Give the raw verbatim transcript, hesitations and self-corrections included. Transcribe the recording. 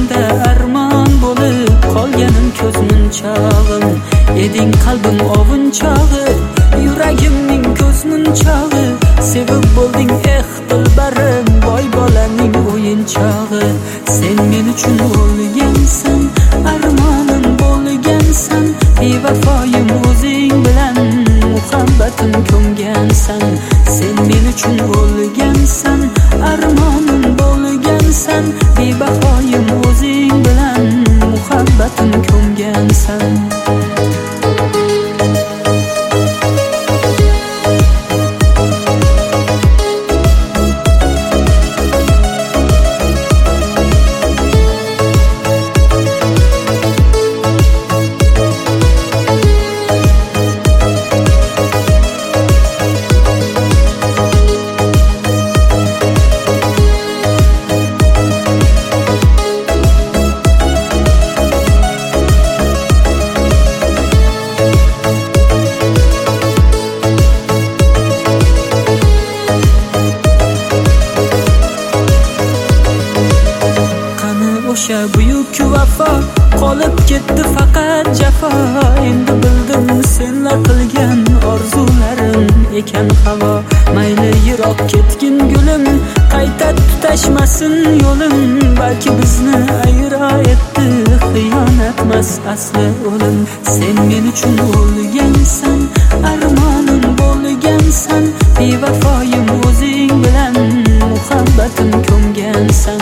ko'nglimda armon bo'lib qolganim ko'zmunchog'im eding, qalbim ovunchog'i, yuragimning ko'zmunchog'i. Sevib bo'lding eh dilbarim, boy bolaning o'yinchog'i. Sen men uchun o'lgansan, armonim bo'lgansan, bevafoyim o'zing bilan muhabbatim ko'mgansan. Sen men uchun o'lgansan, armonim bo'lgansan, bebahoyim o'zing bilan muhabbatim ko'mgansan. O'sha buyuk vafo qolib ketdi faqat jafo. Endi bildim senlar qilgan orzularim ekan havo. Mayli yiroq ketgin gulim, qayta tutashmasin yo'lim. Balki bizni ayro etdi xiyonatmas asli o'lim. Sen men uchun o'lgansan, armonim bo'lgansan, bevafoyim o'zing bilan muhabbatim ko'mgansan.